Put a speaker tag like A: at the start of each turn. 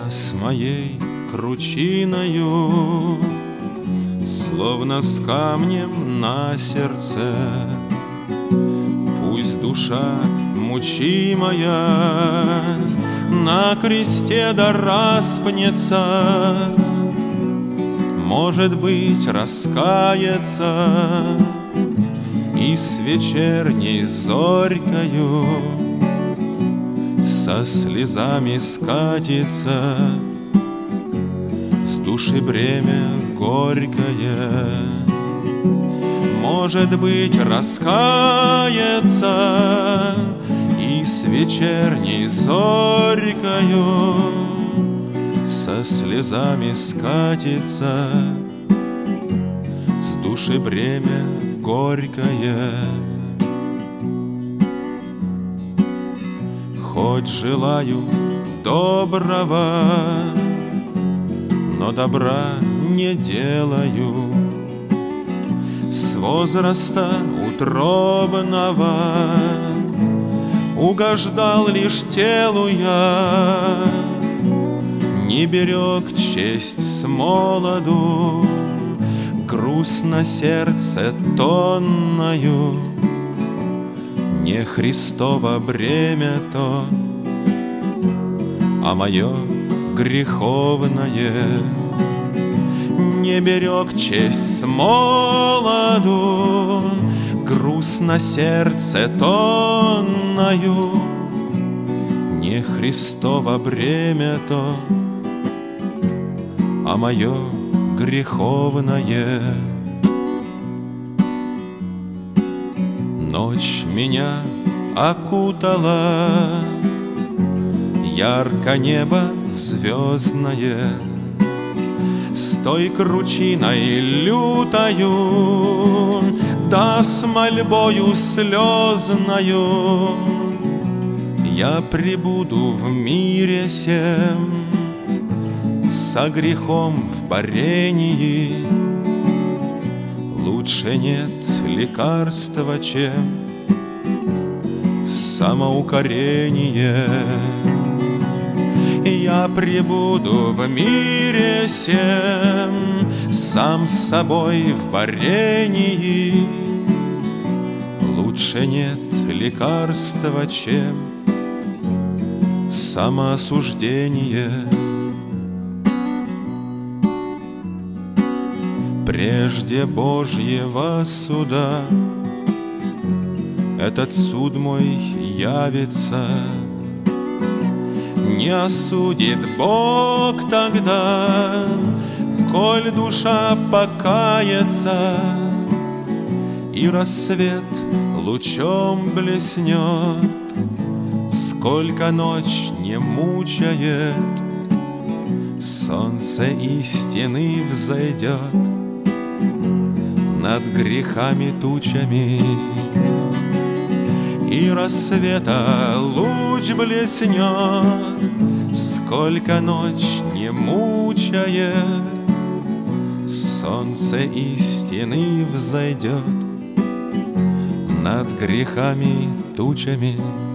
A: с моей кручиною, словно с камнем на сердце. Пусть душа мучимая на кресте да распнется, может быть, раскается и с вечерней зорькою со слезами скатится с души бремя горькое. Может быть, раскается и с вечерней зорькою со слезами скатится с души бремя горькое. Хоть желаю доброго, но добра не делаю. С возраста утробного угождал лишь телу я, не берег честь с молоду, груз на сердце тонною. Не Христово бремя то, а мое греховное. Не берег честь с молоду, груз на сердце тонною. Не Христово бремя то, а мое греховное. Ночь меня окутала, ярко небо звездное, с той кручиной лютою, да с мольбою слезною я пребуду в мире сем, со грехом в борении. Лучше нет лекарства, чем самоукорение. Я пребуду в мире сем, сам с собой в борении. Лучше нет лекарства, чем самоосуждение. Прежде Божьего суда этот суд мой явится. Не осудит Бог тогда, коль душа покается, и рассвет лучом блеснет, сколько ночь не мучает, солнце истины взойдет над грехами тучами, и рассвета луч блеснет, сколько ночь не мучает, солнце истины взойдет над грехами тучами.